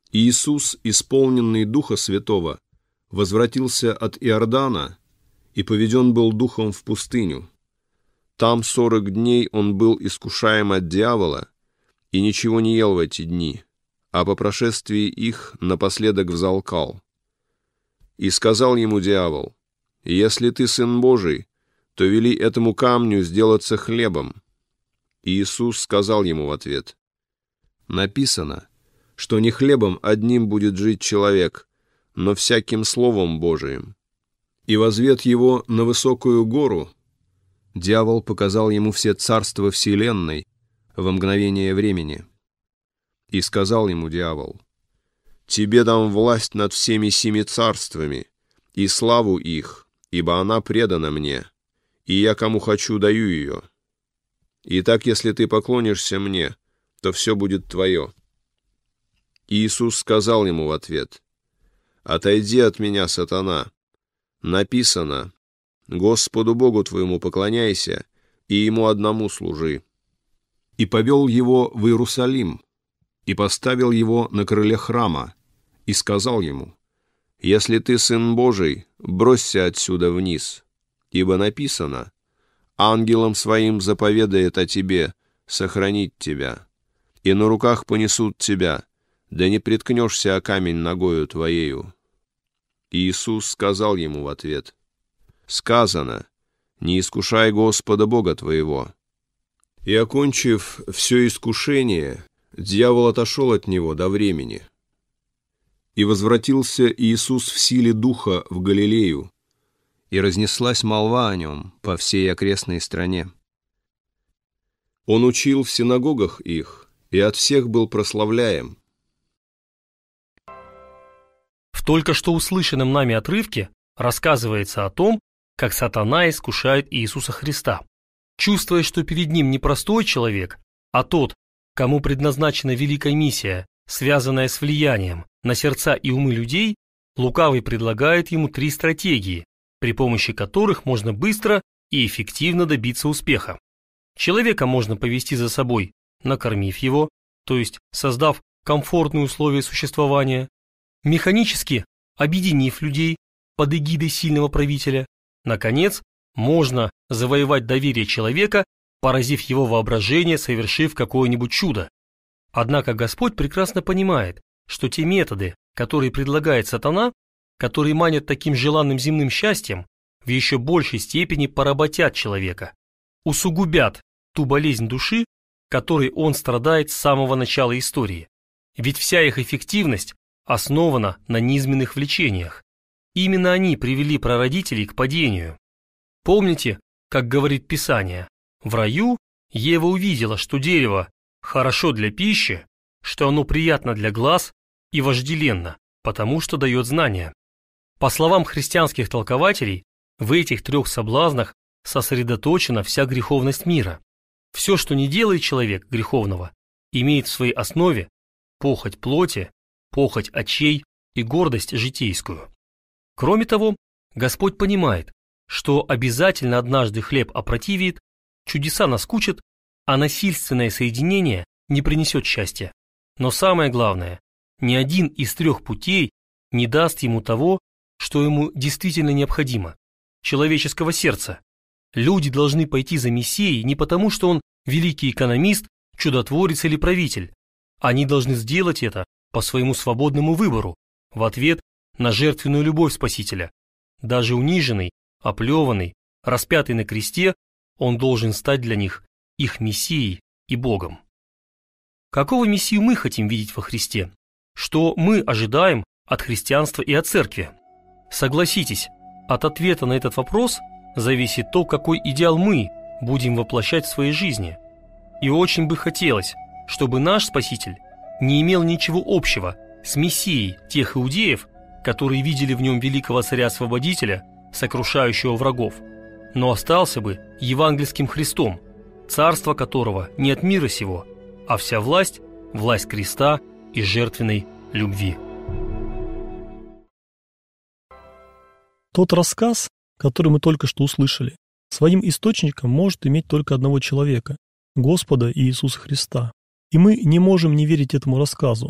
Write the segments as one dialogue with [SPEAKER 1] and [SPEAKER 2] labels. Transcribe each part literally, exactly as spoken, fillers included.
[SPEAKER 1] Иисус, исполненный Духа Святого, возвратился от Иордана и поведен был Духом в пустыню. Там сорок дней он был искушаем от дьявола и ничего не ел в эти дни, а по прошествии их напоследок взалкал. И сказал ему дьявол: «Если ты Сын Божий, то вели этому камню сделаться хлебом». И Иисус сказал ему в ответ: «Написано, что не хлебом одним будет жить человек, но всяким словом Божиим». И возвед его на высокую гору, дьявол показал ему все царства вселенной во мгновение времени. И сказал ему дьявол: «Тебе дам власть над всеми семи царствами и славу их, ибо она предана мне, и я кому хочу даю ее. Итак, если ты поклонишься мне, то все будет твое». Иисус сказал ему в ответ: «Отойди от меня, сатана. Написано: Господу Богу твоему поклоняйся, и Ему одному служи». И повел его в Иерусалим, и поставил его на крыле храма, и сказал ему: «Если ты Сын Божий, бросься отсюда вниз, ибо написано: ангелам своим заповедает о тебе сохранить тебя, и на руках понесут тебя, да не приткнешься о камень ногою твоею». И Иисус сказал ему в ответ: «Сказано: не искушай Господа Бога твоего». И, окончив все искушение, дьявол отошел от него до времени. И возвратился Иисус в силе Духа в Галилею, и разнеслась молва о нем по всей окрестной стране. Он учил в синагогах их, и от всех был прославляем.
[SPEAKER 2] В только что услышанном нами отрывке рассказывается о том, как сатана искушает Иисуса Христа. Чувствуя, что перед ним не простой человек, а тот, кому предназначена великая миссия, связанная с влиянием на сердца и умы людей, лукавый предлагает ему три стратегии, при помощи которых можно быстро и эффективно добиться успеха. Человека можно повести за собой, накормив его, то есть создав комфортные условия существования, механически объединив людей под эгидой сильного правителя. Наконец, можно завоевать доверие человека, поразив его воображение, совершив какое-нибудь чудо. Однако Господь прекрасно понимает, что те методы, которые предлагает сатана, которые манят таким желанным земным счастьем, в еще большей степени поработят человека, усугубят ту болезнь души, которой он страдает с самого начала истории. Ведь вся их эффективность основана на низменных влечениях. Именно они привели прародителей к падению. Помните, как говорит Писание, в раю Ева увидела, что дерево хорошо для пищи, что оно приятно для глаз и вожделенно, потому что дает знания. По словам христианских толкователей, в этих трех соблазнах сосредоточена вся греховность мира. Все, что не делает человек греховного, имеет в своей основе похоть плоти, похоть очей и гордость житейскую. Кроме того, Господь понимает, что обязательно однажды хлеб опротивеет, чудеса наскучат, а насильственное соединение не принесет счастья. Но самое главное, ни один из трех путей не даст ему того, что ему действительно необходимо – человеческого сердца. Люди должны пойти за Мессией не потому, что он великий экономист, чудотворец или правитель. Они должны сделать это по своему свободному выбору, в ответ на жертвенную любовь Спасителя. Даже униженный, оплеванный, распятый на кресте, он должен стать для них их Мессией и Богом. Какого Мессию мы хотим видеть во Христе? Что мы ожидаем от христианства и от церкви? Согласитесь, от ответа на этот вопрос зависит то, какой идеал мы будем воплощать в своей жизни. И очень бы хотелось, чтобы наш Спаситель не имел ничего общего с Мессией тех иудеев, которые видели в нем великого царя-освободителя, сокрушающего врагов, но остался бы евангельским Христом, царство которого не от мира сего, а вся власть – власть креста и жертвенной любви.
[SPEAKER 3] Тот рассказ, который мы только что услышали, своим источником может иметь только одного человека – Господа Иисуса Христа. И мы не можем не верить этому рассказу.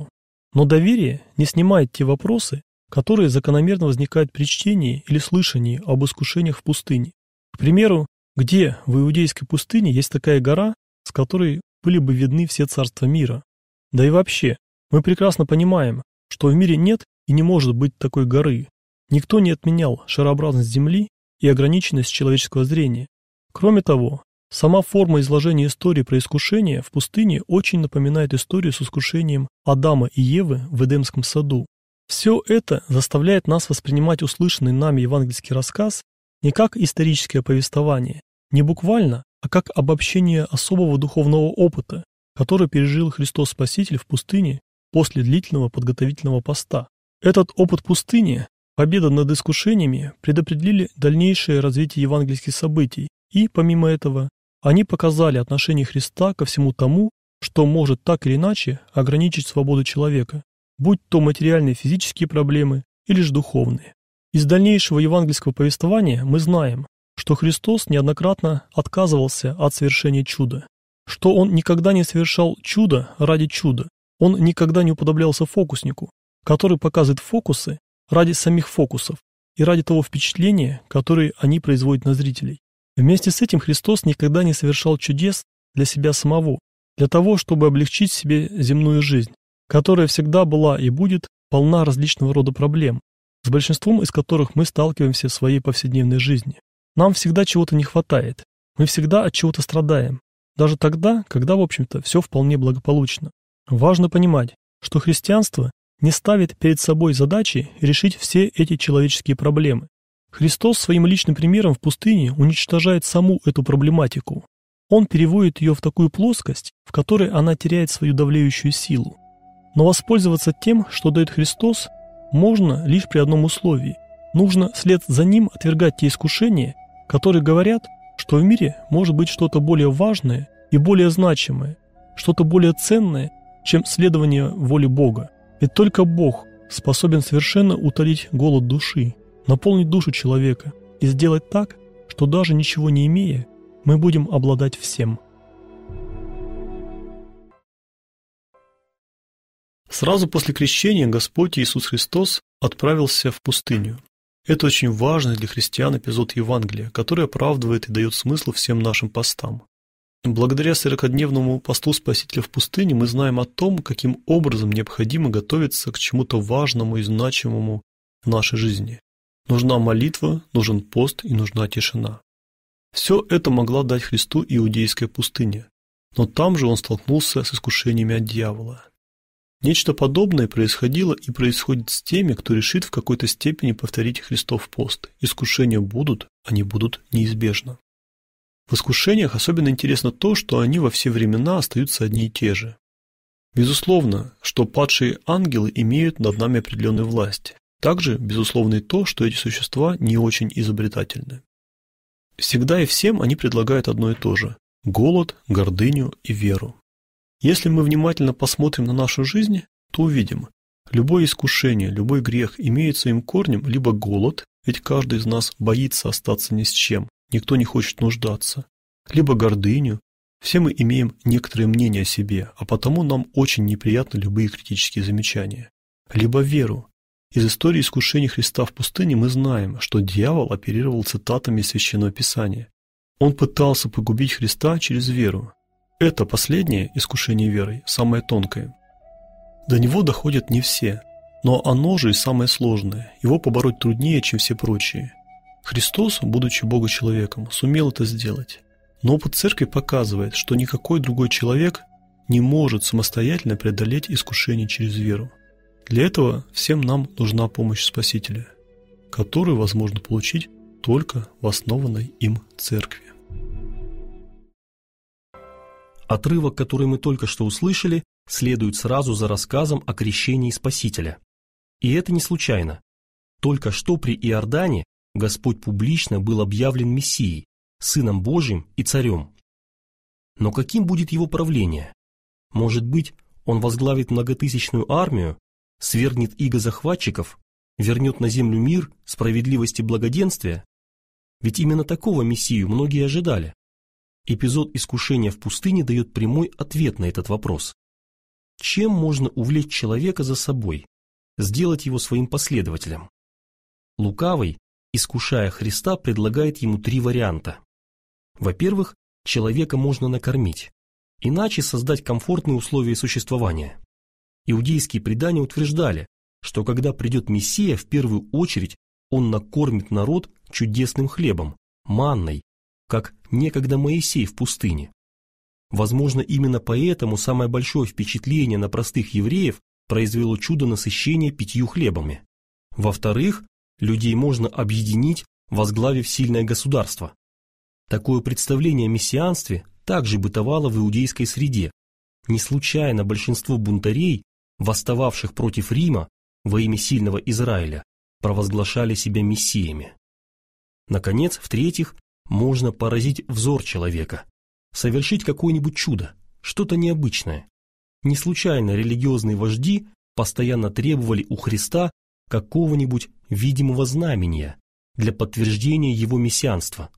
[SPEAKER 3] Но доверие не снимает те вопросы, которые закономерно возникают при чтении или слышании об искушениях в пустыне. К примеру, где в иудейской пустыне есть такая гора, с которой были бы видны все царства мира? Да и вообще, мы прекрасно понимаем, что в мире нет и не может быть такой горы. Никто не отменял шарообразность Земли и ограниченность человеческого зрения. Кроме того, сама форма изложения истории про искушение в пустыне очень напоминает историю с искушением Адама и Евы в Эдемском саду. Все это заставляет нас воспринимать услышанный нами евангельский рассказ не как историческое повествование, не буквально, а как обобщение особого духовного опыта, который пережил Христос Спаситель в пустыне после длительного подготовительного поста. Этот опыт пустыни, победа над искушениями предопределили дальнейшее развитие евангельских событий, и, помимо этого, они показали отношение Христа ко всему тому, что может так или иначе ограничить свободу человека, будь то материальные физические проблемы или же духовные. Из дальнейшего евангельского повествования мы знаем, что Христос неоднократно отказывался от совершения чуда, что Он никогда не совершал чудо ради чуда, Он никогда не уподоблялся фокуснику, который показывает фокусы ради самих фокусов и ради того впечатления, которое они производят на зрителей. Вместе с этим Христос никогда не совершал чудес для себя самого, для того, чтобы облегчить себе земную жизнь, которая всегда была и будет полна различного рода проблем, с большинством из которых мы сталкиваемся в своей повседневной жизни. Нам всегда чего-то не хватает, мы всегда от чего-то страдаем, даже тогда, когда, в общем-то, все вполне благополучно. Важно понимать, что христианство не ставит перед собой задачи решить все эти человеческие проблемы. Христос своим личным примером в пустыне уничтожает саму эту проблематику. Он переводит ее в такую плоскость, в которой она теряет свою давлеющую силу. Но воспользоваться тем, что дает Христос, можно лишь при одном условии. Нужно вслед за Ним отвергать те искушения, которые говорят, что в мире может быть что-то более важное и более значимое, что-то более ценное, чем следование воле Бога. Ведь только Бог способен совершенно утолить голод души, наполнить душу человека и сделать так, что даже ничего не имея, мы будем обладать всем. Сразу после крещения Господь Иисус Христос отправился в пустыню. Это очень важный для христиан эпизод Евангелия, который оправдывает и дает смысл всем нашим постам. Благодаря сорокадневному посту Спасителя в пустыне мы знаем о том, каким образом необходимо готовиться к чему-то важному и значимому в нашей жизни. Нужна молитва, нужен пост и нужна тишина. Все это могла дать Христу иудейская пустыня, но там же он столкнулся с искушениями от дьявола. Нечто подобное происходило и происходит с теми, кто решит в какой-то степени повторить Христов пост. Искушения будут, они будут неизбежно. В искушениях особенно интересно то, что они во все времена остаются одни и те же. Безусловно, что падшие ангелы имеют над нами определенную власть. Также, безусловно, и то, что эти существа не очень изобретательны. Всегда и всем они предлагают одно и то же – голод, гордыню и веру. Если мы внимательно посмотрим на нашу жизнь, то увидим, любое искушение, любой грех имеет своим корнем либо голод, ведь каждый из нас боится остаться ни с чем, никто не хочет нуждаться, либо гордыню, все мы имеем некоторое мнение о себе, а потому нам очень неприятны любые критические замечания, либо веру. Из истории искушений Христа в пустыне мы знаем, что дьявол оперировал цитатами из Священного Писания. Он пытался погубить Христа через веру. Это последнее искушение верой, самое тонкое. До него доходят не все, но оно же и самое сложное, его побороть труднее, чем все прочие. Христос, будучи Бога-человеком, сумел это сделать. Но опыт церкви показывает, что никакой другой человек не может самостоятельно преодолеть искушение через веру. Для этого всем нам нужна помощь Спасителя, которую возможно получить только в основанной им церкви.
[SPEAKER 2] Отрывок, который мы только что услышали, следует сразу за рассказом о крещении Спасителя. И это не случайно. Только что при Иордане Господь публично был объявлен Мессией, Сыном Божьим и Царем. Но каким будет его правление? Может быть, он возглавит многотысячную армию, свергнет иго захватчиков, вернет на землю мир, справедливость и благоденствие? Ведь именно такого Мессию многие ожидали. Эпизод искушения в пустыне дает прямой ответ на этот вопрос. Чем можно увлечь человека за собой, сделать его своим последователем? Лукавый, искушая Христа, предлагает ему три варианта. Во-первых, человека можно накормить, иначе создать комфортные условия существования. Иудейские предания утверждали, что когда придет Мессия, в первую очередь он накормит народ чудесным хлебом, манной, как некогда Моисей в пустыне. Возможно, именно поэтому самое большое впечатление на простых евреев произвело чудо насыщения пятью хлебами. Во-вторых, людей можно объединить, возглавив сильное государство. Такое представление о мессианстве также бытовало в иудейской среде. Не случайно большинство бунтарей, восстававших против Рима во имя сильного Израиля, провозглашали себя мессиями. Наконец, в-третьих, можно поразить взор человека, совершить какое-нибудь чудо, что-то необычное. Не случайно религиозные вожди постоянно требовали у Христа какого-нибудь видимого знамения для подтверждения его мессианства.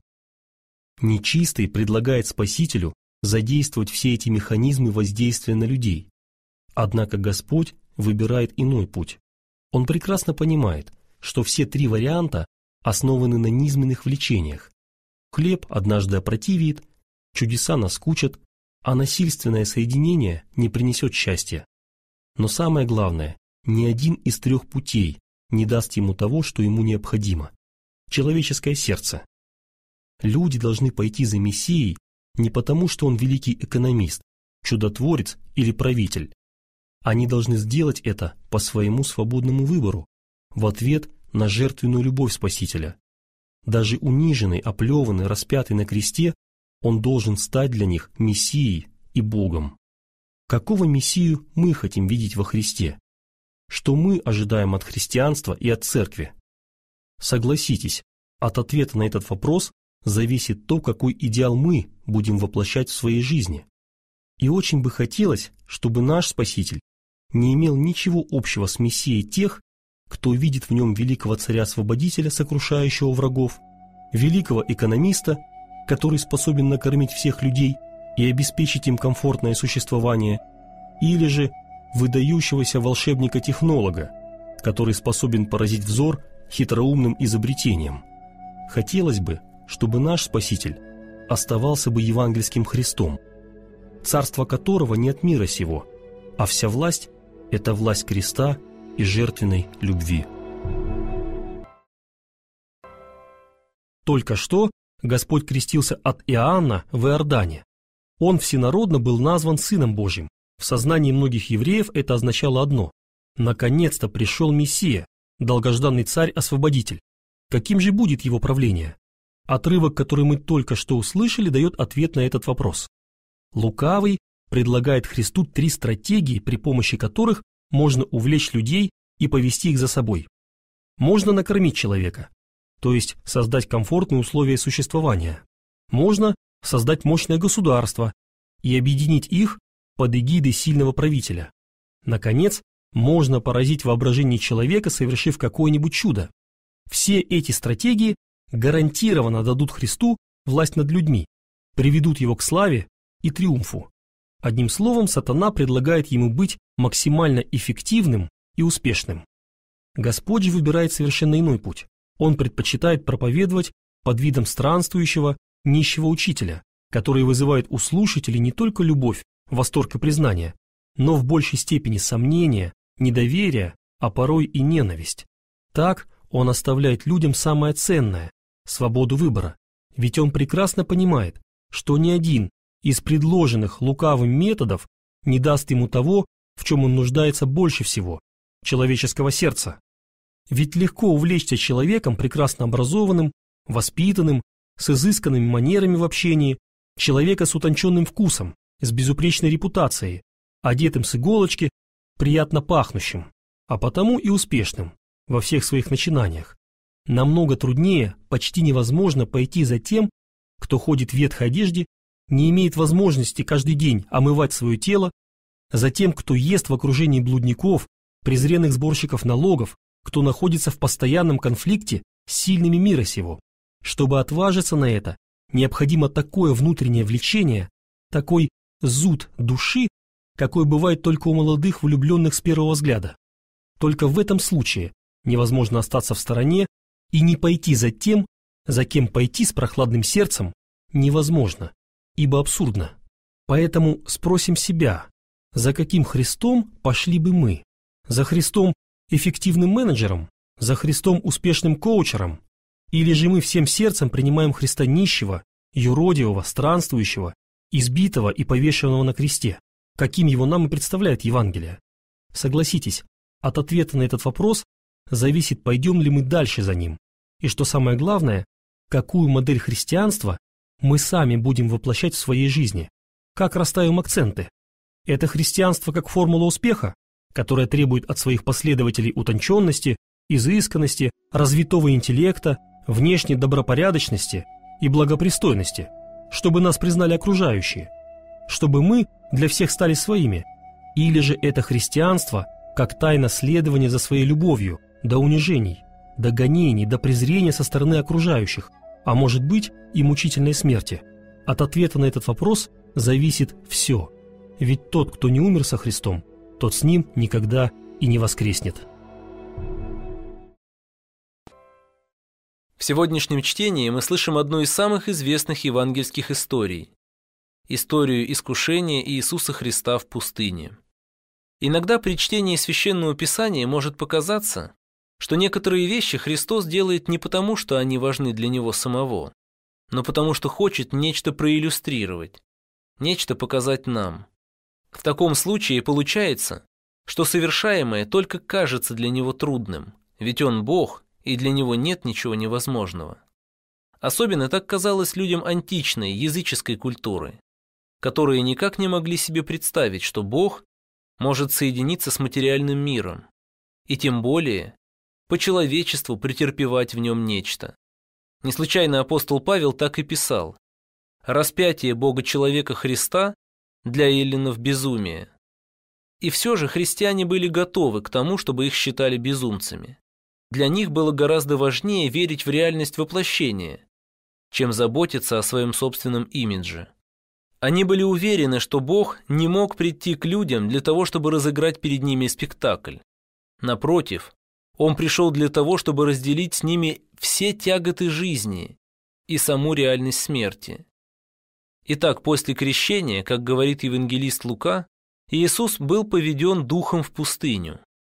[SPEAKER 2] Нечистый предлагает Спасителю задействовать все эти механизмы воздействия на людей. Однако Господь выбирает иной путь. Он прекрасно понимает, что все три варианта основаны на низменных влечениях. Хлеб однажды опротивит, чудеса наскучат, а насильственное соединение не принесет счастья. Но самое главное, ни один из трех путей не даст ему того, что ему необходимо – человеческое сердце. Люди должны пойти за Мессией не потому, что он великий экономист, чудотворец или правитель. Они должны сделать это по своему свободному выбору, в ответ на жертвенную любовь Спасителя. Даже униженный, оплеванный, распятый на кресте, он должен стать для них Мессией и Богом. Какого Мессию мы хотим видеть во Христе? Что мы ожидаем от христианства и от церкви? Согласитесь, от ответа на этот вопрос зависит то, какой идеал мы будем воплощать в своей жизни. И очень бы хотелось, чтобы наш Спаситель не имел ничего общего с Мессией тех, кто видит в нем великого царя-освободителя, сокрушающего врагов, великого экономиста, который способен накормить всех людей и обеспечить им комфортное существование, или же выдающегося волшебника-технолога, который способен поразить взор хитроумным изобретением. Хотелось бы, чтобы наш Спаситель оставался бы евангельским Христом, царство которого не от мира сего, а вся власть – это власть креста и жертвенной любви. Только что Господь крестился от Иоанна в Иордане. Он всенародно был назван Сыном Божьим. В сознании многих евреев это означало одно – наконец-то пришел Мессия, долгожданный царь-освободитель. Каким же будет его правление? Отрывок, который мы только что услышали, дает ответ на этот вопрос. Лукавый предлагает Христу три стратегии, при помощи которых можно увлечь людей и повести их за собой. Можно накормить человека, то есть создать комфортные условия существования. Можно создать мощное государство и объединить их под эгидой сильного правителя. Наконец, можно поразить воображение человека, совершив какое-нибудь чудо. Все эти стратегии гарантированно дадут Христу власть над людьми, приведут его к славе и триумфу. Одним словом, сатана предлагает ему быть максимально эффективным и успешным. Господь же выбирает совершенно иной путь. Он предпочитает проповедовать под видом странствующего, нищего учителя, который вызывает у слушателей не только любовь, восторг и признание, но в большей степени сомнение, недоверие, а порой и ненависть. Так он оставляет людям самое ценное – свободу выбора, ведь он прекрасно понимает, что ни один из предложенных лукавым методов не даст ему того, в чем он нуждается больше всего – человеческого сердца. Ведь легко увлечься человеком прекрасно образованным, воспитанным, с изысканными манерами в общении, человека с утонченным вкусом, с безупречной репутацией, одетым с иголочки, приятно пахнущим, а потому и успешным во всех своих начинаниях. Намного труднее, почти невозможно пойти за тем, кто ходит в ветхой одежде, не имеет возможности каждый день омывать свое тело, за тем, кто ест в окружении блудников, презренных сборщиков налогов, кто находится в постоянном конфликте с сильными мира сего. Чтобы отважиться на это, необходимо такое внутреннее влечение, такой зуд души, какой бывает только у молодых влюбленных с первого взгляда. Только в этом случае невозможно остаться в стороне и не пойти за тем, за кем пойти с прохладным сердцем, невозможно, ибо абсурдно. Поэтому спросим себя, за каким Христом пошли бы мы? За Христом эффективным менеджером? За Христом успешным коучером? Или же мы всем сердцем принимаем Христа нищего, юродивого, странствующего, избитого и повешенного на кресте, каким его нам и представляет Евангелие? Согласитесь, от ответа на этот вопрос зависит, пойдем ли мы дальше за ним, и, что самое главное, какую модель христианства мы сами будем воплощать в своей жизни, как расставим акценты. Это христианство как формула успеха, которая требует от своих последователей утонченности, изысканности, развитого интеллекта, внешней добропорядочности и благопристойности, чтобы нас признали окружающие, чтобы мы для всех стали своими, или же это христианство как тайна следования за своей любовью, до унижений, до гонений, до презрения со стороны окружающих, а может быть и мучительной смерти. От ответа на этот вопрос зависит все, ведь тот, кто не умер со Христом, тот с Ним никогда и не воскреснет.
[SPEAKER 4] В сегодняшнем чтении мы слышим одну из самых известных евангельских историй – историю искушения Иисуса Христа в пустыне. Иногда при чтении Священного Писания может показаться, что некоторые вещи Христос делает не потому, что они важны для Него самого, но потому, что хочет нечто проиллюстрировать, нечто показать нам. В таком случае получается, что совершаемое только кажется для Него трудным, ведь Он Бог, и для Него нет ничего невозможного. Особенно так казалось людям античной, языческой культуры, которые никак не могли себе представить, что Бог может соединиться с материальным миром, и тем более по человечеству претерпевать в нем нечто. Не случайно апостол Павел так и писал: «Распятие Бога-человека Христа для эллинов безумие». И все же христиане были готовы к тому, чтобы их считали безумцами. Для них было гораздо важнее верить в реальность воплощения, чем заботиться о своем собственном имидже. Они были уверены, что Бог не мог прийти к людям для того, чтобы разыграть перед ними спектакль. Напротив, Он пришел для того, чтобы разделить с ними все тяготы жизни и саму реальность смерти. Итак, после крещения, как говорит евангелист Лука, Иисус был поведен Духом в пустыню.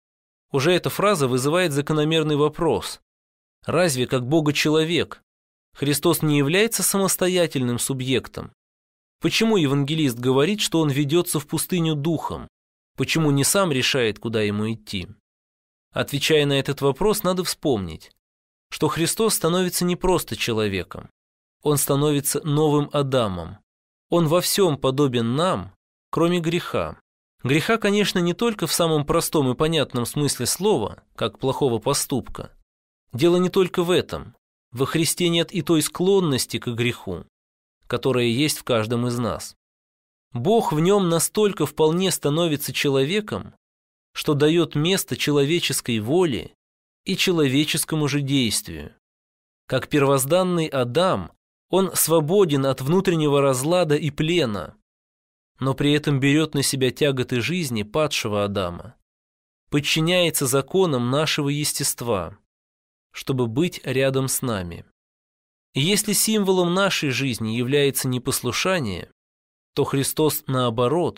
[SPEAKER 4] Уже эта фраза вызывает закономерный вопрос. Разве как Бога-человек Христос не является самостоятельным субъектом? Почему евангелист говорит, что Он ведется в пустыню Духом? Почему не сам решает, куда ему идти? Отвечая на этот вопрос, надо вспомнить, что Христос становится не просто человеком. Он становится новым Адамом. Он во всем подобен нам, кроме греха. Греха, конечно, не только в самом простом и понятном смысле слова, как плохого поступка. Дело не только в этом. Во Христе нет и той склонности к греху, которая есть в каждом из нас. Бог в нем настолько вполне становится человеком, что дает место человеческой воле и человеческому же действию. Как первозданный Адам, он свободен от внутреннего разлада и плена, но при этом берет на себя тяготы жизни падшего Адама, подчиняется законам нашего естества, чтобы быть рядом с нами. И если символом нашей жизни является непослушание, то Христос, наоборот,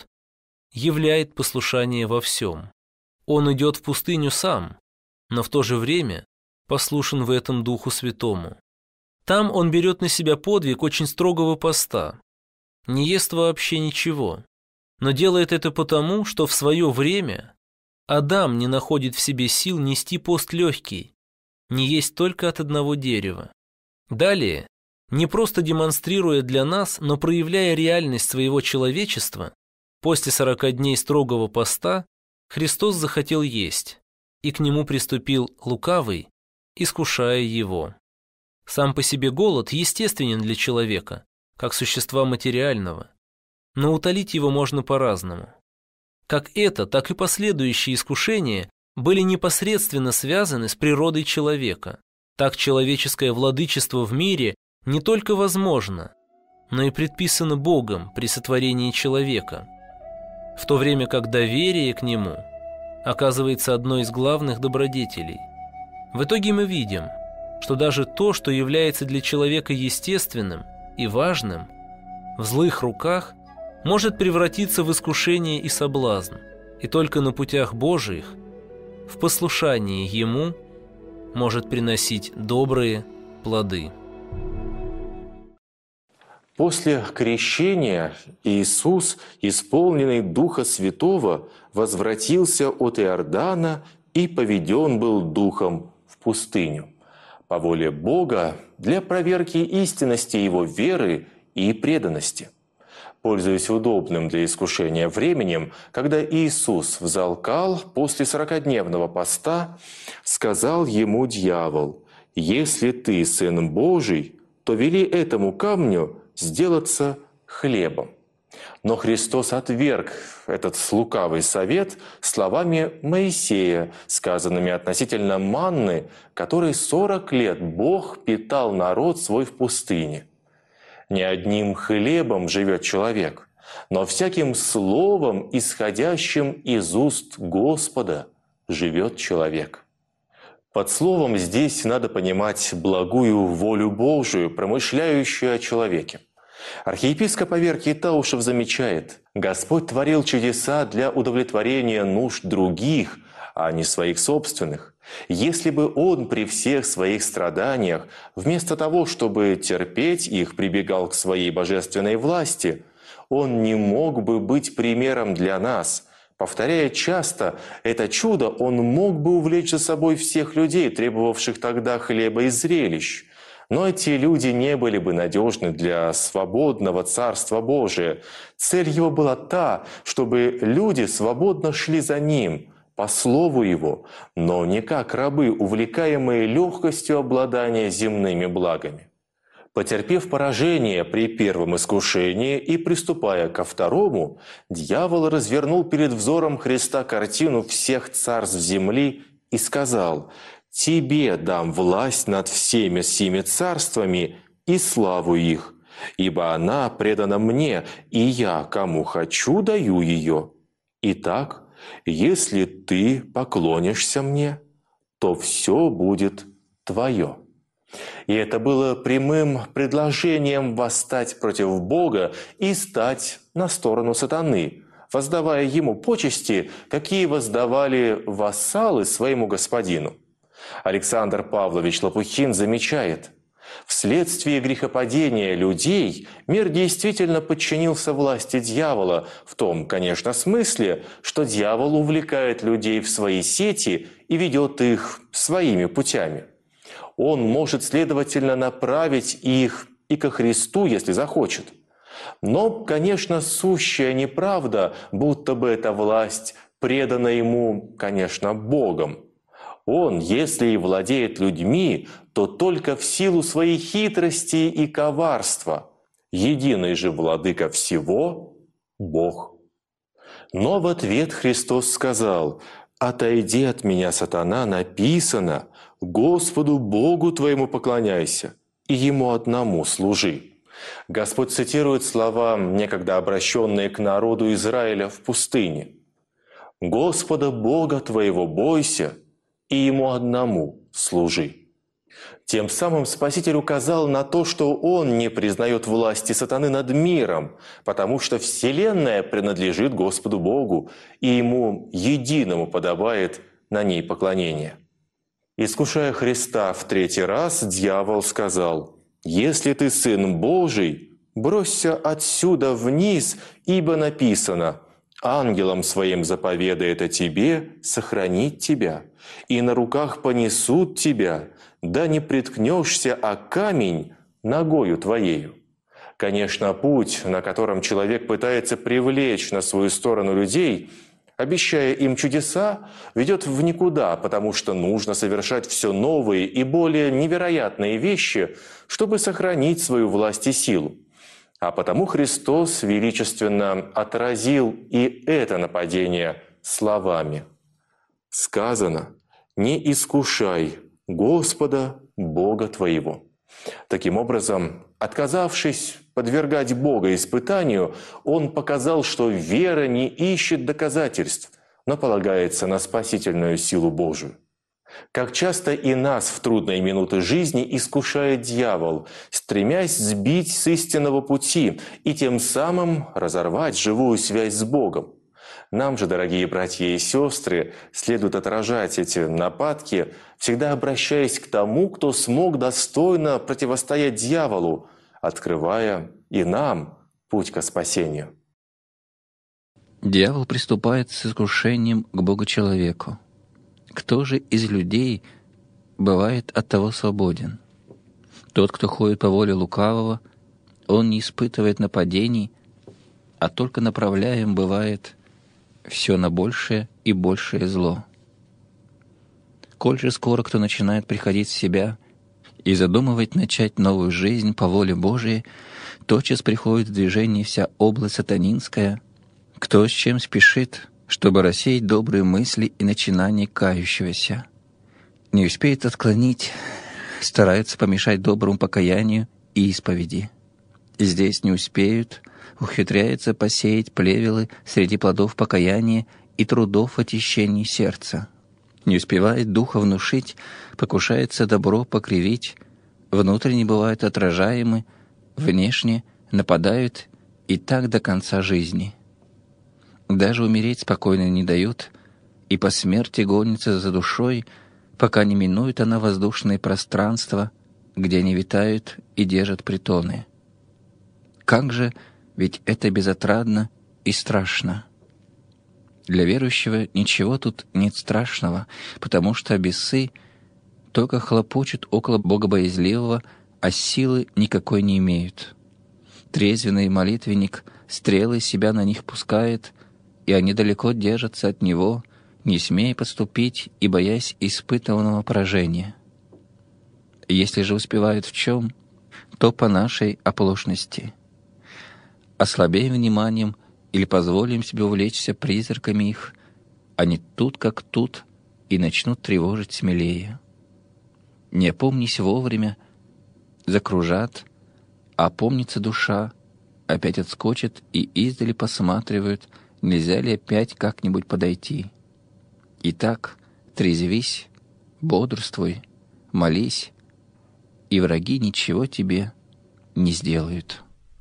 [SPEAKER 4] являет послушание во всем. Он идет в пустыню сам, но в то же время послушен в этом Духу Святому. Там он берет на себя подвиг очень строгого поста, не ест вообще ничего, но делает это потому, что в свое время Адам не находит в себе сил нести пост легкий, не есть только от одного дерева. Далее, не просто демонстрируя для нас, но проявляя реальность своего человечества, после сорока дней строгого поста Христос захотел есть, и к нему приступил лукавый, искушая его. Сам по себе голод естественен для человека, как существа материального, но утолить его можно по-разному. Как это, так и последующие искушения были непосредственно связаны с природой человека. Так человеческое владычество в мире не только возможно, но и предписано Богом при сотворении человека. в то время как доверие к Нему оказывается одной из главных добродетелей. В итоге мы видим, что даже то, что является для человека естественным и важным, в злых руках может превратиться в искушение и соблазн, и только на путях Божиих, в послушании Ему, может приносить добрые плоды.
[SPEAKER 5] После крещения Иисус, исполненный Духа Святого, возвратился от Иордана и поведен был Духом в пустыню, по воле Бога для проверки истинности Его веры и преданности. Пользуясь удобным для искушения временем, когда Иисус взалкал после сорокадневного поста, сказал Ему дьявол: «Если ты Сын Божий, то вели этому камню сделаться хлебом». Но Христос отверг этот лукавый совет словами Моисея, сказанными относительно манны, которой сорок лет Бог питал народ свой в пустыне. Не одним хлебом живет человек, но всяким словом, исходящим из уст Господа, живет человек. Под словом здесь надо понимать благую волю Божию, промышляющую о человеке. Архиепископ Аверкий Таушев замечает: Господь творил чудеса для удовлетворения нужд других, а не своих собственных. Если бы Он при всех своих страданиях, вместо того, чтобы терпеть их, прибегал к своей божественной власти, Он не мог бы быть примером для нас. Повторяя часто это чудо, Он мог бы увлечь за собой всех людей, требовавших тогда хлеба и зрелищ. Но эти люди не были бы надежны для свободного Царства Божия. Цель Его была та, чтобы люди свободно шли за Ним, по слову Его, но не как рабы, увлекаемые легкостью обладания земными благами. Потерпев поражение при первом искушении и приступая ко второму, дьявол развернул перед взором Христа картину всех царств земли и сказал: «Тебе дам власть над всеми сими царствами и славу их, ибо она предана мне, и я, кому хочу, даю ее. Итак, если ты поклонишься мне, то все будет твое». И это было прямым предложением восстать против Бога и стать на сторону сатаны, воздавая ему почести, какие воздавали вассалы своему господину. Александр Павлович Лопухин замечает: вследствие грехопадения людей мир действительно подчинился власти дьявола, в том, конечно, смысле, что дьявол увлекает людей в свои сети и ведет их своими путями. Он может, следовательно, направить их и ко Христу, если захочет. Но, конечно, сущая неправда, будто бы эта власть предана ему, конечно, Богом. Он, если и владеет людьми, то только в силу своей хитрости и коварства. Единый же владыка всего – Бог. Но в ответ Христос сказал: «Отойди от меня, сатана, написано: Господу Богу твоему поклоняйся, и Ему одному служи». Господь цитирует слова, некогда обращенные к народу Израиля в пустыне: «Господа Бога твоего бойся, и Ему одному служи». Тем самым Спаситель указал на то, что Он не признает власти сатаны над миром, потому что Вселенная принадлежит Господу Богу, и Ему единому подобает на ней поклонение. Искушая Христа в третий раз, дьявол сказал: «Если ты Сын Божий, бросься отсюда вниз, ибо написано: ангелам своим заповедает о тебе сохранить тебя, и на руках понесут тебя, да не приткнешься о камень ногою твоею». Конечно, путь, на котором человек пытается привлечь на свою сторону людей, обещая им чудеса, ведет в никуда, потому что нужно совершать все новые и более невероятные вещи, чтобы сохранить свою власть и силу. А потому Христос величественно отразил и это нападение словами: «Сказано: не искушай Господа Бога твоего». Таким образом, отказавшись подвергать Бога испытанию, он показал, что вера не ищет доказательств, но полагается на спасительную силу Божию. Как часто и нас в трудные минуты жизни искушает дьявол, стремясь сбить с истинного пути и тем самым разорвать живую связь с Богом. Нам же, дорогие братья и сестры, следует отражать эти нападки, всегда обращаясь к тому, кто смог достойно противостоять дьяволу, открывая и нам путь ко спасению.
[SPEAKER 6] Дьявол приступает с искушением к Богу-человеку. Кто же из людей бывает от того свободен? Тот, кто ходит по воле лукавого, он не испытывает нападений, а только направляем бывает все на большее и большее зло. Коль же скоро кто начинает приходить в себя и задумывать начать новую жизнь по воле Божией, тотчас приходит в движение вся область сатанинская, кто с чем спешит, чтобы рассеять добрые мысли и начинания кающегося. Не успеет отклонить, старается помешать доброму покаянию и исповеди. Здесь не успеют, ухитряется посеять плевелы среди плодов покаяния и трудов очищения сердца. Не успевает духа внушить, покушается добро покривить, внутренне бывают отражаемы, внешне нападают и так до конца жизни. Даже умереть спокойно не дают, и по смерти гонится за душой, пока не минует она воздушные пространства, где они витают и держат притоны. Как же, ведь это безотрадно и страшно. Для верующего ничего тут нет страшного, потому что бесы только хлопочут около богобоязливого, а силы никакой не имеют. Трезвенный молитвенник стрелы себя на них пускает, и они далеко держатся от него, не смея подступить и боясь испытанного поражения. Если же успевают в чем, то по нашей оплошности. Ослабеем вниманием или позволим себе увлечься призраками их, они тут как тут и начнут тревожить смелее. Не опомнись вовремя, закружат, а опомнится душа, опять отскочит и издали посматривают, нельзя ли опять как-нибудь подойти. Итак, трезвись, бодрствуй, молись, и враги ничего тебе не сделают.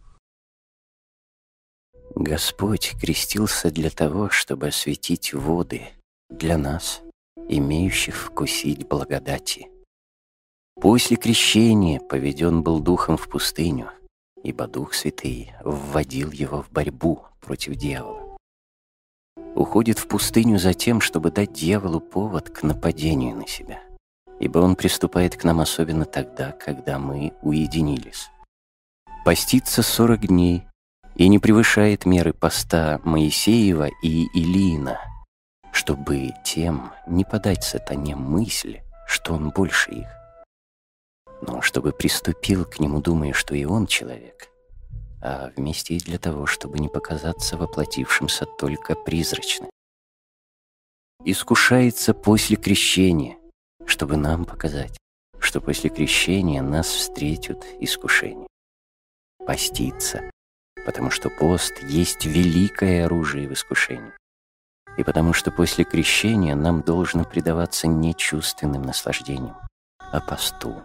[SPEAKER 7] Господь крестился для того, чтобы осветить воды для нас, имеющих вкусить благодати. После крещения поведен был Духом в пустыню, ибо Дух Святый вводил его в борьбу против дьявола. Уходит в пустыню за тем, чтобы дать дьяволу повод к нападению на себя, ибо он приступает к нам особенно тогда, когда мы уединились. Постится сорок дней и не превышает меры поста Моисеева и Илиина, чтобы тем не подать сатане мысль, что он больше их, но чтобы приступил к нему, думая, что и он человек, а вместе и для того, чтобы не показаться воплотившимся только призрачно. Искушается после крещения, чтобы нам показать, что после крещения нас встретят искушения. Постится, потому что пост есть великое оружие в искушении, и потому что после крещения нам должно предаваться не чувственным наслаждениям, а посту.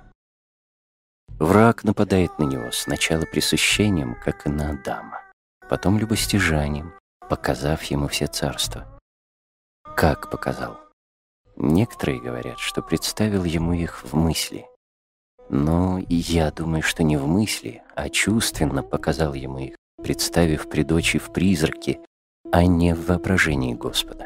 [SPEAKER 7] Враг нападает на него сначала пресыщением, как и на Адама, потом любостяжанием, показав ему все царства. Как показал? Некоторые говорят, что представил ему их в мысли. Но я думаю, что не в мысли, а чувственно показал ему их, представив пред очи в призраке, а не в воображении Господа.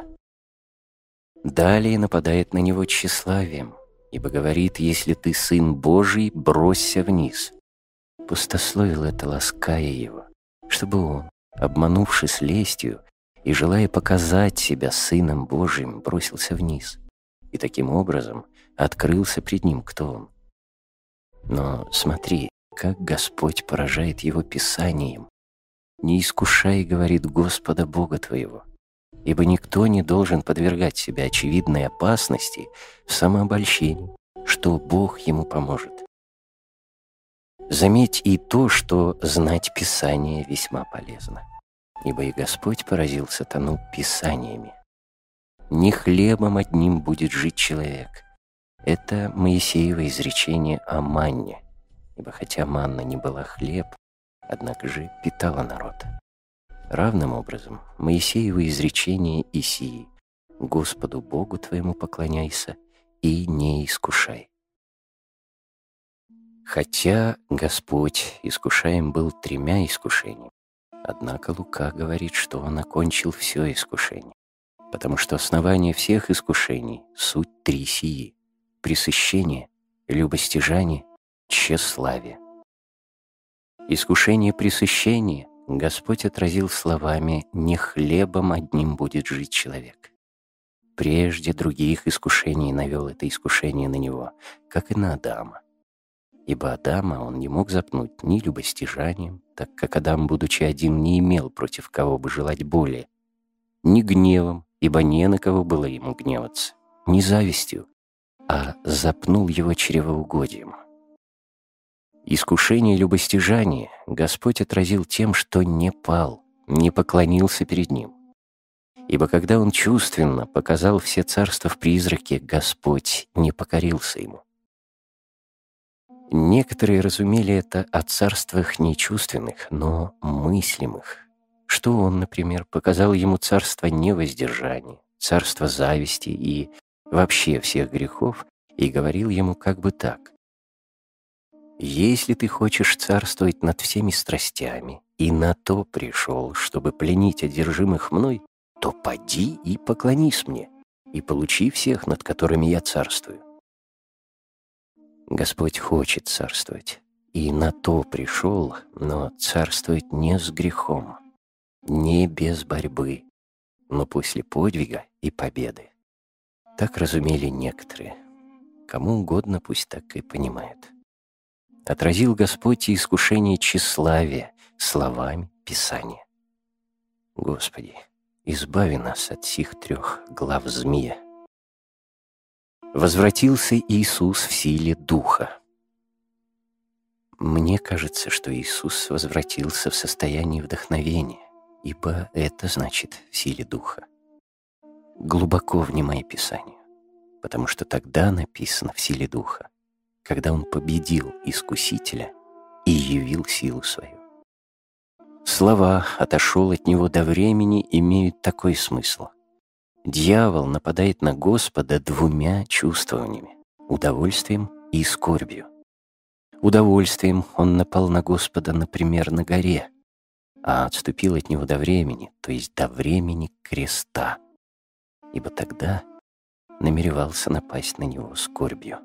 [SPEAKER 7] Далее нападает на него тщеславием, ибо говорит: «Если ты Сын Божий, бросься вниз». Пустословил это, лаская его, чтобы он, обманувшись лестью и желая показать себя Сыном Божиим, бросился вниз, и таким образом открылся пред ним, кто он. Но смотри, как Господь поражает его Писанием. «Не искушай, — говорит, — Господа Бога твоего, ибо никто не должен подвергать себя очевидной опасности в самообольщении, что Бог ему поможет. Заметь и то, что знать Писание весьма полезно, ибо и Господь поразил сатану Писаниями. «Не хлебом одним будет жить человек». Это Моисеево изречение о манне, ибо хотя манна не была хлеб, однако же питала народ. Равным образом Моисеево изречение Исии: «Господу Богу твоему поклоняйся и не искушай». Хотя Господь искушаем был тремя искушениями, однако Лука говорит, что Он окончил все искушение, потому что основание всех искушений — суть три сии: пресыщение, любостяжание, тщеславие. Искушение пресыщения Господь отразил словами: «Не хлебом одним будет жить человек». Прежде других искушений навел это искушение на него, как и на Адама. Ибо Адама он не мог запнуть ни любостяжанием, так как Адам, будучи один, не имел против кого бы желать более, ни гневом, ибо не на кого было ему гневаться, ни завистью, а запнул его чревоугодием. Искушение любостяжания Господь отразил тем, что не пал, не поклонился перед Ним. Ибо когда Он чувственно показал все царства в призраке, Господь не покорился Ему. Некоторые разумели это о царствах не чувственных, но мыслимых, что Он, например, показал Ему царство невоздержания, царство зависти и вообще всех грехов, и говорил Ему как бы так: «Если ты хочешь царствовать над всеми страстями, и на то пришел, чтобы пленить одержимых мной, то поди и поклонись мне, и получи всех, над которыми я царствую». Господь хочет царствовать, и на то пришел, но царствовать не с грехом, не без борьбы, но после подвига и победы. Так разумели некоторые. Кому угодно пусть так и понимают. Отразил Господь и искушение тщеславия словами Писания. Господи, избави нас от сих трех глав змея. Возвратился Иисус в силе Духа. Мне кажется, что Иисус возвратился в состоянии вдохновения, ибо это значит в силе Духа. Глубоко внимай Писанию, потому что тогда написано в силе Духа, когда Он победил искусителя и явил силу свою. Слова «отошел от него до времени» имеют такой смысл. Дьявол нападает на Господа двумя чувствованиями — удовольствием и скорбью. Удовольствием он напал на Господа, например, на горе, а отступил от него до времени, то есть до времени креста, ибо тогда намеревался напасть на него скорбью.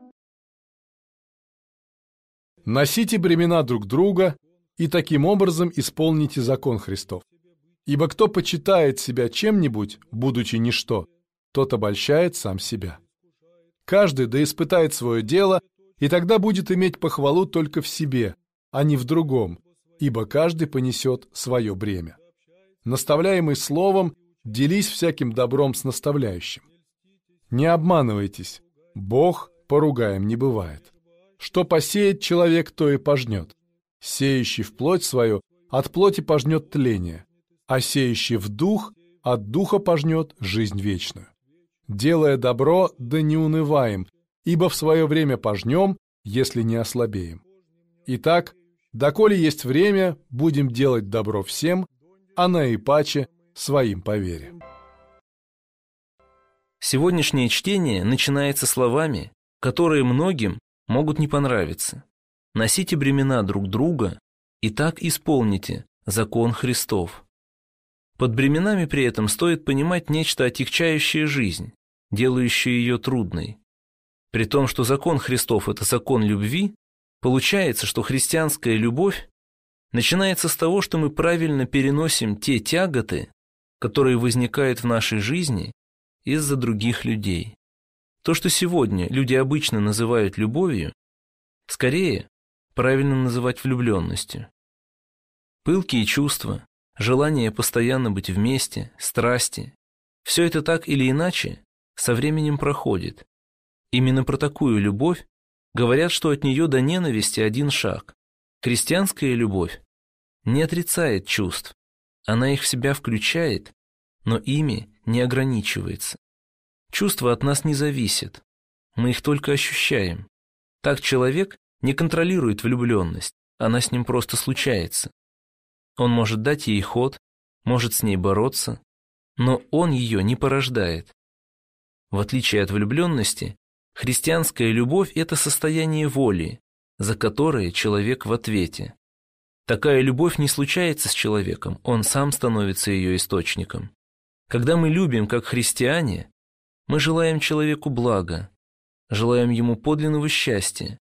[SPEAKER 8] Носите бремена друг друга и таким образом исполните закон Христов. Ибо кто почитает себя чем-нибудь, будучи ничто, тот обольщает сам себя. Каждый да испытает свое дело, и тогда будет иметь похвалу только в себе, а не в другом, ибо каждый понесет свое бремя. Наставляемый словом, делись всяким добром с наставляющим. Не обманывайтесь, Бог поругаем не бывает. Что посеет человек, то и пожнет. Сеющий в плоть свою от плоти пожнет тление, а сеющий в дух от духа пожнет жизнь вечную. Делая добро, да не унываем, ибо в свое время пожнем, если не ослабеем. Итак, доколе есть время, будем делать добро всем, а наипаче своим по вере.
[SPEAKER 4] Сегодняшнее чтение начинается словами, которые многим могут не понравиться. Носите бремена друг друга и так исполните закон Христов. Под бременами при этом стоит понимать нечто отягчающее жизнь, делающее ее трудной. При том, что закон Христов – это закон любви, получается, что христианская любовь начинается с того, что мы правильно переносим те тяготы, которые возникают в нашей жизни из-за других людей. То, что сегодня люди обычно называют любовью, скорее правильно называть влюбленностью. Пылкие чувства, желание постоянно быть вместе, страсти – все это так или иначе со временем проходит. Именно про такую любовь говорят, что от нее до ненависти один шаг, Христианская любовь не отрицает чувств, она их в себя включает, но ими не ограничивается. Чувства от нас не зависят, мы их только ощущаем. Так человек не контролирует влюбленность, она с ним просто случается. Он может дать ей ход, может с ней бороться, но он ее не порождает. В отличие от влюбленности, христианская любовь – это состояние воли, за которое человек в ответе. Такая любовь не случается с человеком, он сам становится ее источником. Когда мы любим как христиане, мы желаем человеку блага, желаем ему подлинного счастья,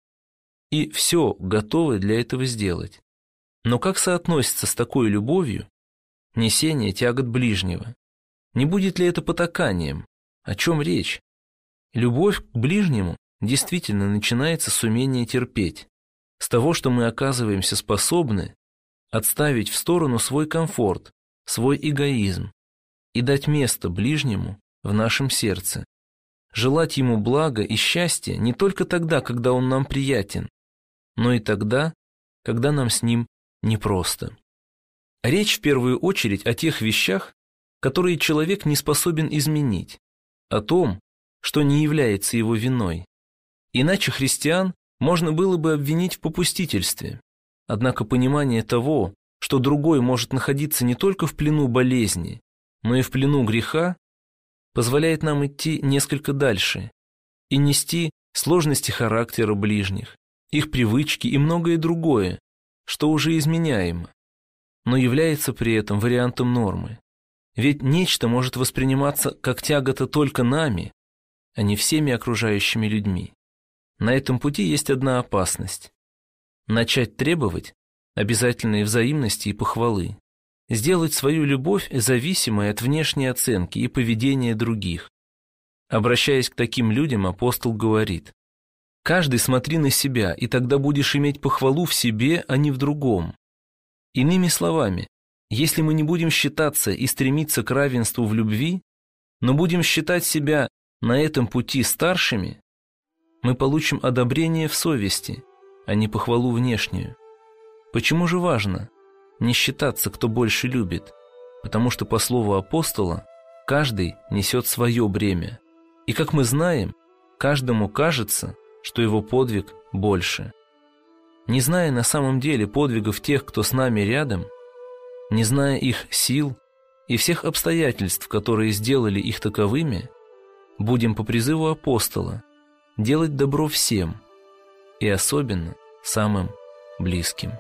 [SPEAKER 4] и все готовы для этого сделать. Но как соотносится с такой любовью несение тягот ближнего? Не будет ли это потаканием? О чем речь? Любовь к ближнему действительно начинается с умения терпеть, с того, что мы оказываемся способны отставить в сторону свой комфорт, свой эгоизм и дать место ближнему в нашем сердце. Желать ему блага и счастья не только тогда, когда он нам приятен, но и тогда, когда нам с ним непросто. Речь в первую очередь о тех вещах, которые человек не способен изменить, о том, что не является его виной. Иначе христиан можно было бы обвинить в попустительстве. Однако понимание того, что другой может находиться не только в плену болезни, но и в плену греха, позволяет нам идти несколько дальше и нести сложности характера ближних, их привычки и многое другое, что уже изменяемо, но является при этом вариантом нормы. Ведь нечто может восприниматься как тягота только нами, а не всеми окружающими людьми. На этом пути есть одна опасность – начать требовать обязательной взаимности и похвалы, сделать свою любовь зависимой от внешней оценки и поведения других. Обращаясь к таким людям, апостол говорит: «Каждый смотри на себя, и тогда будешь иметь похвалу в себе, а не в другом». Иными словами, если мы не будем считаться и стремиться к равенству в любви, но будем считать себя на этом пути старшими, мы получим одобрение в совести, а не похвалу внешнюю. Почему же важно не считаться, кто больше любит? Потому что, по слову апостола, каждый несет свое бремя. И, как мы знаем, каждому кажется, что его подвиг больше. Не зная на самом деле подвигов тех, кто с нами рядом, не зная их сил и всех обстоятельств, которые сделали их таковыми, будем по призыву апостола делать добро всем, и особенно самым близким.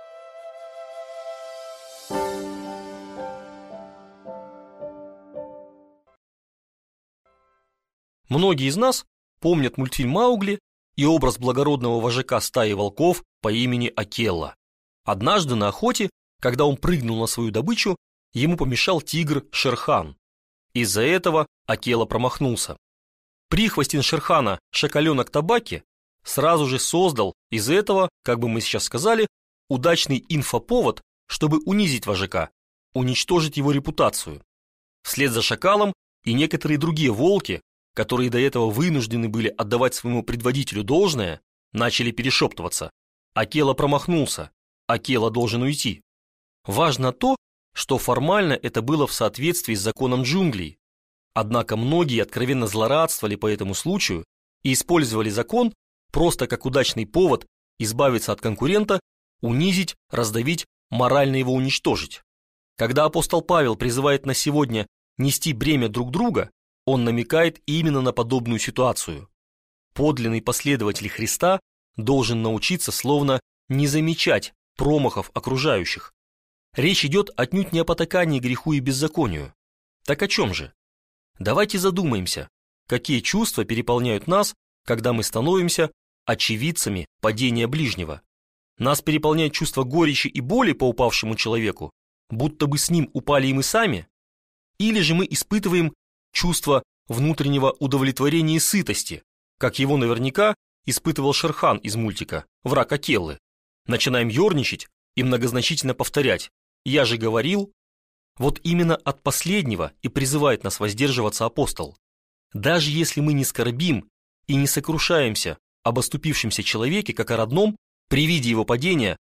[SPEAKER 2] Многие из нас помнят мультфильм «Маугли» и образ благородного вожака стаи волков по имени Акелла. Однажды на охоте, когда он прыгнул на свою добычу, ему помешал тигр Шер-хан. Из-за этого Акелла промахнулся. Прихвостень Шер-хана, шакаленок Табаки, сразу же создал из этого, как бы мы сейчас сказали, удачный инфоповод, чтобы унизить вожака, уничтожить его репутацию. Вслед за шакалом и некоторые другие волки, которые до этого вынуждены были отдавать своему предводителю должное, начали перешептываться. Акелла промахнулся, Акелла должен уйти. Важно то, что формально это было в соответствии с законом джунглей. Однако многие откровенно злорадствовали по этому случаю и использовали закон просто как удачный повод избавиться от конкурента, унизить, раздавить, морально его уничтожить. Когда апостол Павел призывает нас сегодня нести бремя друг друга, он намекает именно на подобную ситуацию. Подлинный последователь Христа должен научиться словно не замечать промахов окружающих. Речь идет отнюдь не о потакании греху и беззаконию. Так о чем же? Давайте задумаемся, какие чувства переполняют нас, когда мы становимся очевидцами падения ближнего. Нас переполняет чувство горечи и боли по упавшему человеку, будто бы с ним упали и мы сами? Или же мы испытываем чувство внутреннего удовлетворения и сытости, как его наверняка испытывал Шер-хан из мультика «Враг Акеллы». Начинаем ерничать и многозначительно повторять «Я же говорил». Вот именно от последнего и призывает нас воздерживаться апостол. Даже если мы не скорбим и не сокрушаемся об оступившемся человеке, как о родном, при виде его падения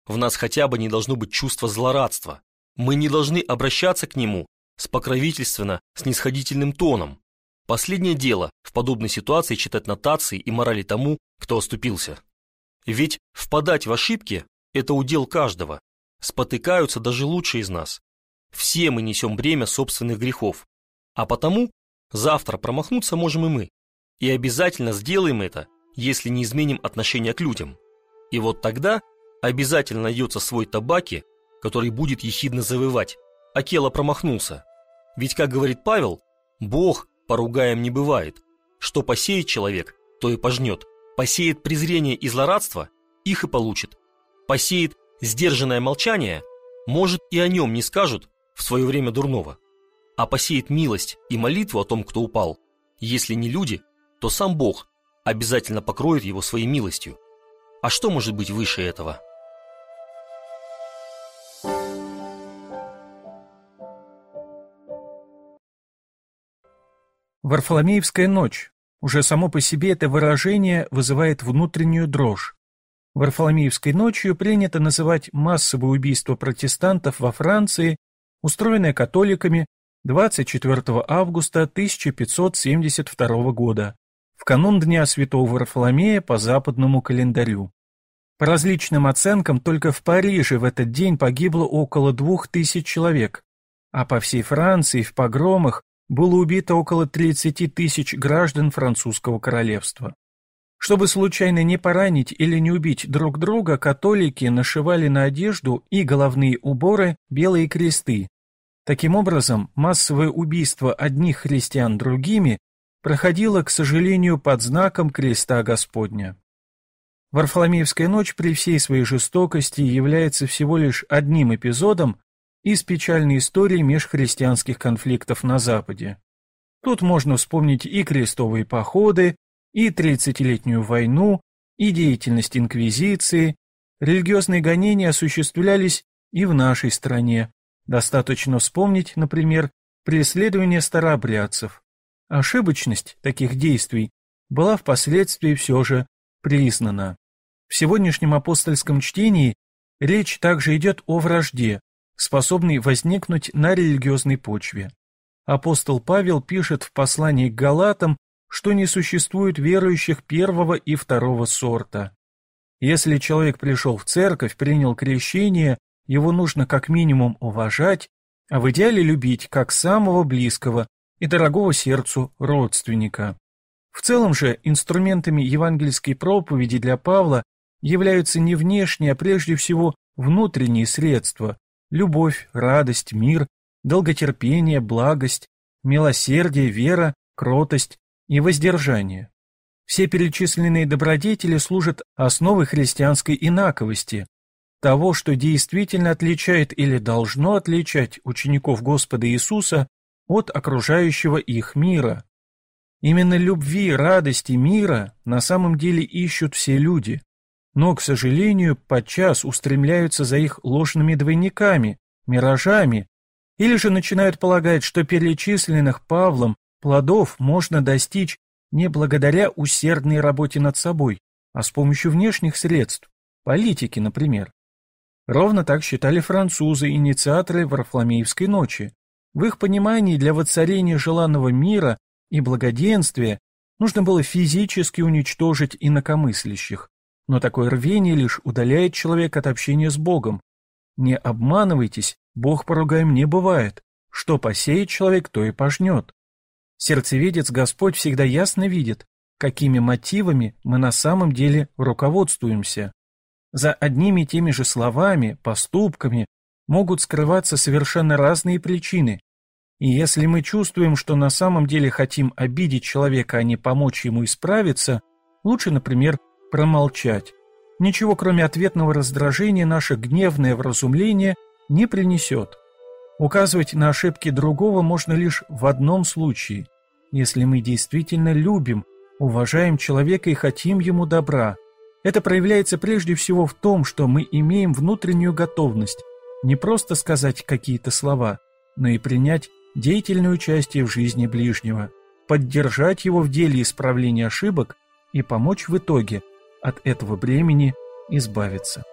[SPEAKER 2] в нас хотя бы не должно быть чувства злорадства. Мы не должны обращаться к нему с покровительственно-снисходительным тоном. Последнее дело в подобной ситуации читать нотации и морали тому, кто оступился. Ведь впадать в ошибки – это удел каждого. Спотыкаются даже лучшие из нас. Все мы несем бремя собственных грехов. А потому завтра промахнуться можем и мы. И обязательно сделаем это, если не изменим отношение к людям. И вот тогда обязательно найдется свой табаки, который будет ехидно завывать: Акела промахнулся. Ведь, как говорит Павел, Бог поругаем не бывает. Что посеет человек, то и пожнет. Посеет презрение и злорадство, их и получит. Посеет сдержанное молчание, может, и о нем не скажут в свое время дурного. А посеет милость и молитву о том, кто упал, если не люди, то сам Бог обязательно покроет его своей милостью. А что может быть выше этого?
[SPEAKER 9] Варфоломеевская ночь. Уже само по себе это выражение вызывает внутреннюю дрожь. Варфоломеевской ночью принято называть массовое убийство протестантов во Франции, устроенное католиками двадцать четвёртого августа тысяча пятьсот семьдесят второго года, в канун Дня Святого Варфоломея по западному календарю. По различным оценкам, только в Париже в этот день погибло около двух тысяч человек, а по всей Франции в погромах было убито около тридцати тысяч граждан французского королевства. Чтобы случайно не поранить или не убить друг друга, католики нашивали на одежду и головные уборы белые кресты. Таким образом, массовое убийство одних христиан другими проходило, к сожалению, под знаком креста Господня. Варфоломеевская ночь при всей своей жестокости является всего лишь одним эпизодом из печальной истории межхристианских конфликтов на Западе. Тут можно вспомнить и крестовые походы, и тридцатилетнюю войну, и деятельность инквизиции. Религиозные гонения осуществлялись и в нашей стране. Достаточно вспомнить, например, преследование старообрядцев. Ошибочность таких действий была впоследствии все же признана. В сегодняшнем апостольском чтении речь также идет о вражде, способный возникнуть на религиозной почве. Апостол Павел пишет в послании к Галатам, что не существует верующих первого и второго сорта. Если человек пришел в церковь, принял крещение, его нужно как минимум уважать, а в идеале любить как самого близкого и дорогого сердцу родственника. В целом же инструментами евангельской проповеди для Павла являются не внешние, а прежде всего внутренние средства: любовь, радость, мир, долготерпение, благость, милосердие, вера, кротость и воздержание. Все перечисленные добродетели служат основой христианской инаковости, того, что действительно отличает или должно отличать учеников Господа Иисуса от окружающего их мира. Именно любви, радости, мира на самом деле ищут все люди, но, к сожалению, подчас устремляются за их ложными двойниками, миражами, или же начинают полагать, что перечисленных Павлом плодов можно достичь не благодаря усердной работе над собой, а с помощью внешних средств, политики, например. Ровно так считали французы, инициаторы Варфоломеевской ночи. В их понимании для воцарения желанного мира и благоденствия нужно было физически уничтожить инакомыслящих, но такое рвение лишь удаляет человека от общения с Богом. Не обманывайтесь, Бог поругаем не бывает. Что посеет человек, то и пожнет. Сердцеведец Господь всегда ясно видит, какими мотивами мы на самом деле руководствуемся. За одними и теми же словами, поступками могут скрываться совершенно разные причины. И если мы чувствуем, что на самом деле хотим обидеть человека, а не помочь ему исправиться, лучше, например, промолчать. Ничего, кроме ответного раздражения, наше гневное вразумление не принесет. Указывать на ошибки другого можно лишь в одном случае, если мы действительно любим, уважаем человека и хотим ему добра. Это проявляется прежде всего в том, что мы имеем внутреннюю готовность не просто сказать какие-то слова, но и принять деятельное участие в жизни ближнего, поддержать его в деле исправления ошибок и помочь в итоге от этого бремени избавиться.